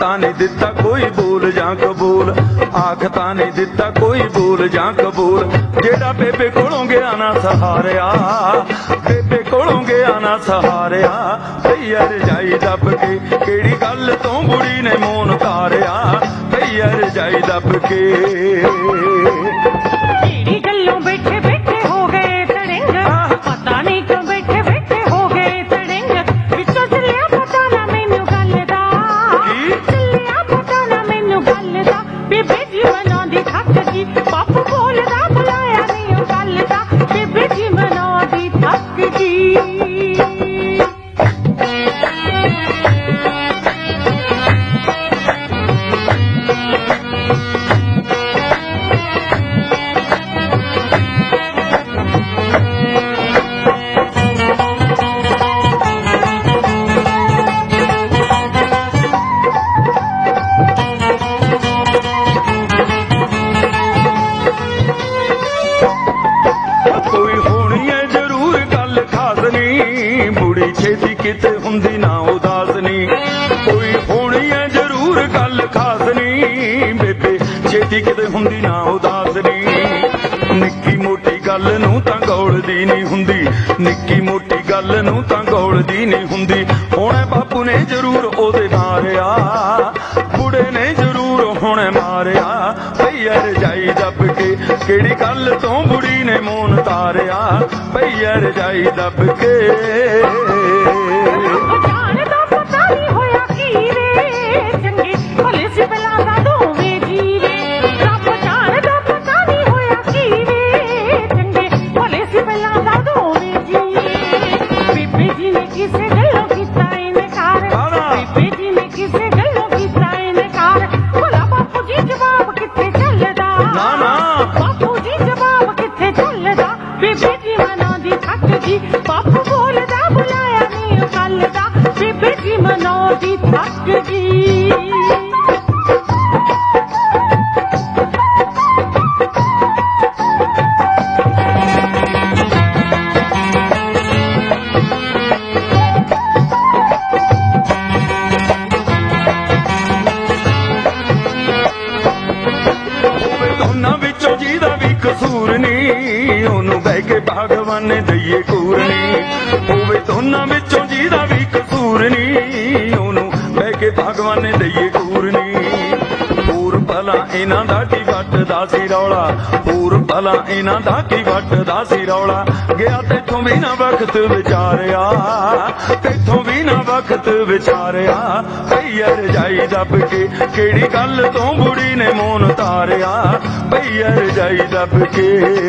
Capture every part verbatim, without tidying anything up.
तां नहीं दिता कोई बोल जां कबूल, आख तां नहीं दिता कोई बोल जां कबूल। जेड़ा बेबे कोलों गया ना सहारिया, बेबे कोलों गया ना सहारिया, भैया रजाई दब के केड़ी गल तो बुढ़ी ने मोन तारिया, भैया रजाई दब के। केड़ी गल्लों बैठे बैठे हो गए तड़ेंग, पता नहीं क्यों बैठे बैठे हो गए तड़ेंग, विचों चलिया पता ना मैनू गल दा, चलिया पता ना मैनू गल दा, बेबे जी मनांदी थक गई, बापू बोलदा बुलाया नहीं ओ गल दा, बेबे जी मनांदी थक गई। छेती किते हुंदी ना उदास नी, कोई होनी है जरूर गल खास नी, बेबे छेती किते हुंदी ना उदास नी। निक्की मोटी गल नूं तां गौलदी नहीं हुंदी, निक्की मोटी गल नूं तां गौलदी नहीं हुंदी। हुणे बापू ने जरूर ओदे मारिया, बुढ़े ने जरूर हुणे मारिया, भैया रजाई दब के केड़ी गल तो बुढ़ी ने मोन तारिया, भैया रजाई दब के। बापू बोलदा बुलाया नहीं ओ गल दा, बेबे जी मनांदी थक गई। दोनों विचों जीदा भी कसूर नहीं, ओनू बह के भगवान ने दईए कूरनी, होवे दोनों विचों जीदा भी कसूर नहीं, ओनू बह के भगवान ने दईए कूरनी। होर भला इन्हां दा की वटदा सी रौला, होर भला इन्हां दा की वटदा सी रौला, गया तेथों भी ना वक्त विचारिया, तेथों भी ना वक्त विचारिया, भैया रजाई दब के केड़ी गल तो बुढ़ी ने मोन तारिया, भैया रजाई दब के।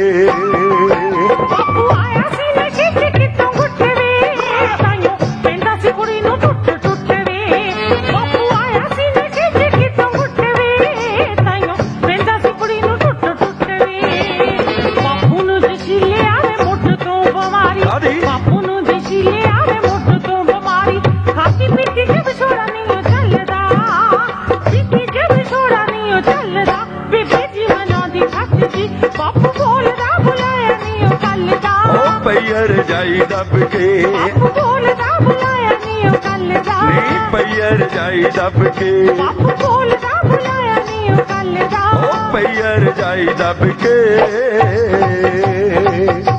बापू आया सी ने खिच कितों गुट वे, ताइयों पैंदा सी कुड़ी नूं टुट टुट वे, बापू आया सी ने खिच कितों गुट वे, ताइयों पैंदा सी कुड़ी नूं टुट टुट वे। बापू नूं जशीले आवे मुठ तो बमारी, बापू नूं जशीले आवे मुठ तो बमारी, खाती पीती जब छोड़ा नहीं ओ चलदा, पीती जब छोड़ा नहीं ओ चलदा, बेबे जी मनांदी थक गई, बापू बोलदा बुलाया नहीं ओ गल दा, भैया रजाई दब के, बापू बोलदा बुलाया नहीं ओ गल दा, भैया रजाई दब के, बापू बोलदा बुलाया नहीं ओ गल दा, भैया रजाई दब के।